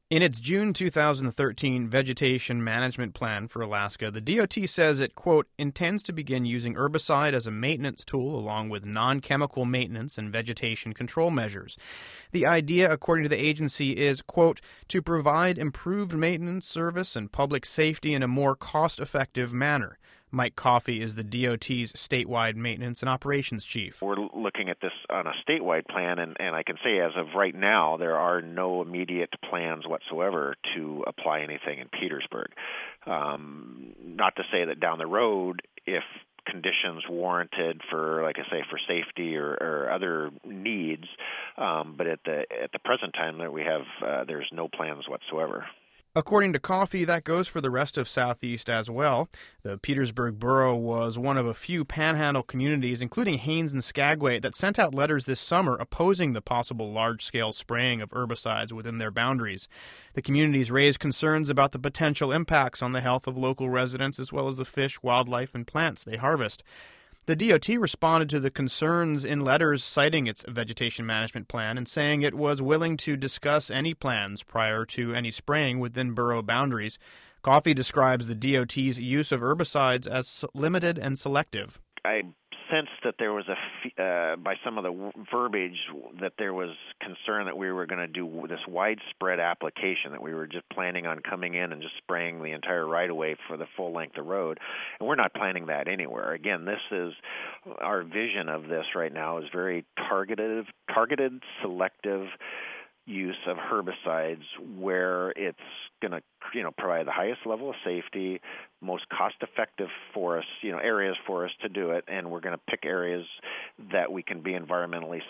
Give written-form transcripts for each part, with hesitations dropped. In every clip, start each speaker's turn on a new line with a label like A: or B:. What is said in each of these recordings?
A: In its June 2013 Vegetation Management Plan for Alaska, the DOT says it, quote, intends to begin using herbicide as a maintenance tool along with non-chemical maintenance and vegetation control measures. The idea, according to the agency, is, quote, to provide improved maintenance service and public safety in a more cost-effective manner. Mike Coffey is the DOT's statewide maintenance and operations chief.
B: We're looking at this on a statewide plan, and I can say as of right now, there are no immediate plans whatsoever to apply anything in Petersburg. Not to say that down the road, if conditions warranted for, like I say, for safety or other needs, but at the present time that we have, there's no plans whatsoever.
A: According to Coffey, that goes for the rest of Southeast as well. The Petersburg borough was one of a few panhandle communities, including Haines and Skagway, that sent out letters this summer opposing the possible large-scale spraying of herbicides within their boundaries. The communities raised concerns about the potential impacts on the health of local residents as well as the fish, wildlife, and plants they harvest. The DOT responded to the concerns in letters citing its vegetation management plan and saying it was willing to discuss any plans prior to any spraying within borough boundaries. Coffey describes the DOT's use of herbicides as limited and selective.
B: I sensed that there was by some of the verbiage that there was concern that we were going to do this widespread application, that we were just planning on coming in and just spraying the entire right-of-way for the full length of road. And we're not planning that anywhere. Again, this is our vision of this right now is very targeted, selective use of herbicides where it's going to, provide the highest level of safety, most cost-effective for us, areas for us to do it, and we're going to pick areas that we can be environmentally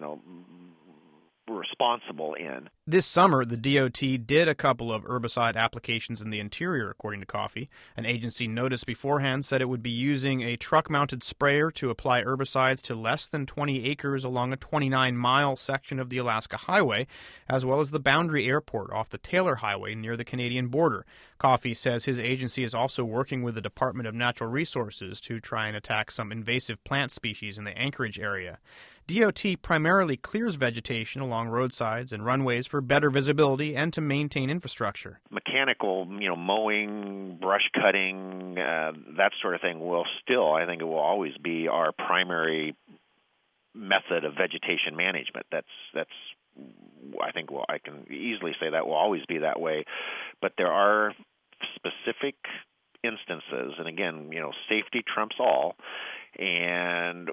B: responsible in.
A: This summer, the DOT did a couple of herbicide applications in the interior, according to Coffey. An agency notice beforehand said it would be using a truck-mounted sprayer to apply herbicides to less than 20 acres along a 29-mile section of the Alaska Highway, as well as the Boundary Airport off the Taylor Highway near the Canadian border. Coffey says his agency is also working with the Department of Natural Resources to try and attack some invasive plant species in the Anchorage area. DOT primarily clears vegetation along roadsides and runways for better visibility and to maintain infrastructure.
B: Mechanical, mowing, brush cutting, that sort of thing will still, I think it will always be our primary method of vegetation management. That's I think I can easily say that will always be that way. But there are specific instances, and again, safety trumps all, and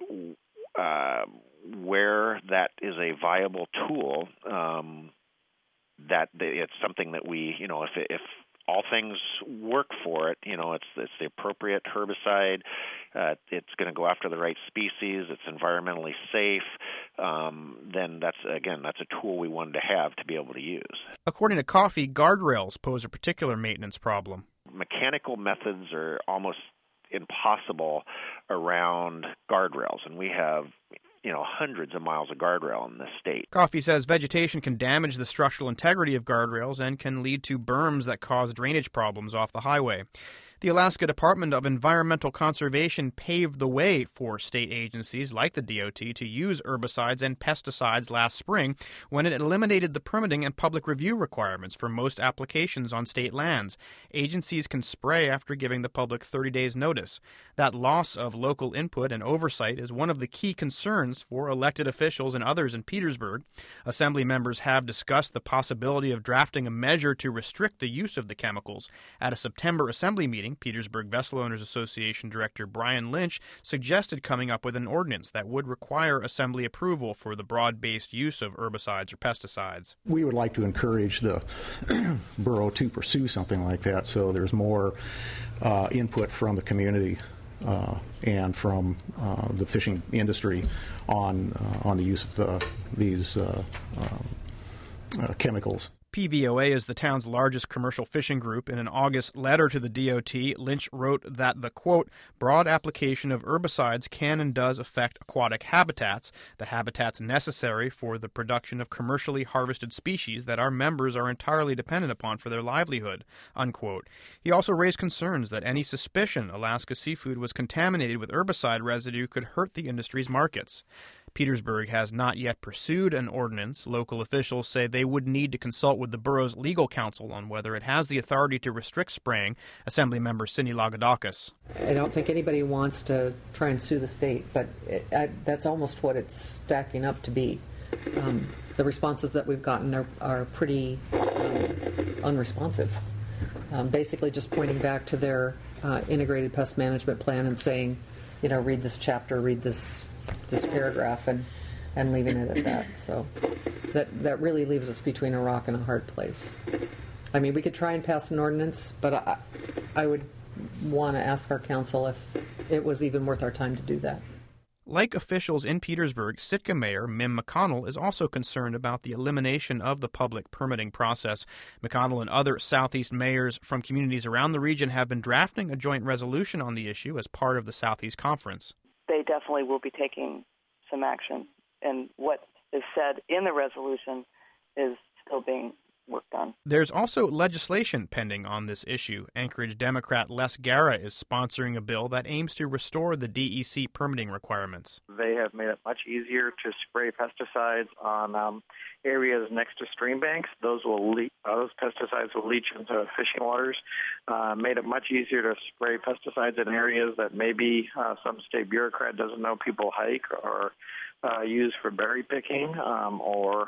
B: where that is a viable tool, that it's something that we, if all things work for it, it's the appropriate herbicide, it's going to go after the right species, it's environmentally safe, then that's a tool we wanted to have to be able to use.
A: According to Coffey, guardrails pose a particular maintenance problem.
B: Mechanical methods are almost impossible around guardrails, and we have hundreds of miles of guardrail in this state.
A: Coffey says vegetation can damage the structural integrity of guardrails and can lead to berms that cause drainage problems off the highway. The Alaska Department of Environmental Conservation paved the way for state agencies like the DOT to use herbicides and pesticides last spring when it eliminated the permitting and public review requirements for most applications on state lands. Agencies can spray after giving the public 30 days notice. That loss of local input and oversight is one of the key concerns for elected officials and others in Petersburg. Assembly members have discussed the possibility of drafting a measure to restrict the use of the chemicals. At a September Assembly meeting, Petersburg Vessel Owners Association Director Brian Lynch suggested coming up with an ordinance that would require Assembly approval for the broad-based use of herbicides or pesticides.
C: We would like to encourage the borough to pursue something like that so there's more input from the community and from the fishing industry on the use of these chemicals.
A: PVOA is the town's largest commercial fishing group. In an August letter to the DOT, Lynch wrote that the, quote, broad application of herbicides can and does affect aquatic habitats, the habitats necessary for the production of commercially harvested species that our members are entirely dependent upon for their livelihood, unquote. He also raised concerns that any suspicion Alaska seafood was contaminated with herbicide residue could hurt the industry's markets. Petersburg has not yet pursued an ordinance. Local officials say they would need to consult with the borough's legal counsel on whether it has the authority to restrict spraying. Assemblymember Cindy Lagodakis.
D: I don't think anybody wants to try and sue the state, but that's almost what it's stacking up to be. The responses that we've gotten are pretty unresponsive. Basically just pointing back to their integrated pest management plan and saying, read this chapter, read this paragraph, and leaving it at that. So that really leaves us between a rock and a hard place. I mean, we could try and pass an ordinance, but I would want to ask our council if it was even worth our time to do that.
A: Like officials in Petersburg, Sitka Mayor Mim McConnell is also concerned about the elimination of the public permitting process. McConnell and other Southeast mayors from communities around the region have been drafting a joint resolution on the issue as part of the Southeast Conference.
E: They definitely will be taking some action, and what is said in the resolution is still being worked on.
A: There's also legislation pending on this issue. Anchorage Democrat Les Gara is sponsoring a bill that aims to restore the DEC permitting requirements.
F: They have made it much easier to spray pesticides on areas next to stream banks. Those pesticides will leach into fishing waters. Made it much easier to spray pesticides in areas that maybe some state bureaucrat doesn't know people hike or use for berry picking, or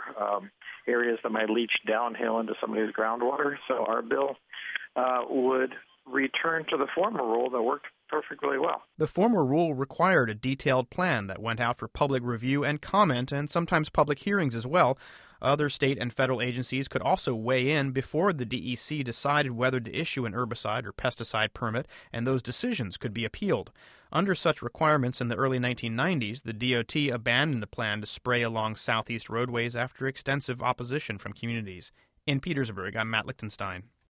F: areas that might leach downhill into somebody's groundwater. So our bill would return to the former rule that worked perfectly well.
A: The former rule required a detailed plan that went out for public review and comment, and sometimes public hearings as well. Other state and federal agencies could also weigh in before the DEC decided whether to issue an herbicide or pesticide permit, and those decisions could be appealed. Under such requirements in the early 1990s, the DOT abandoned a plan to spray along southeast roadways after extensive opposition from communities. In Petersburg, I'm Matt Lichtenstein.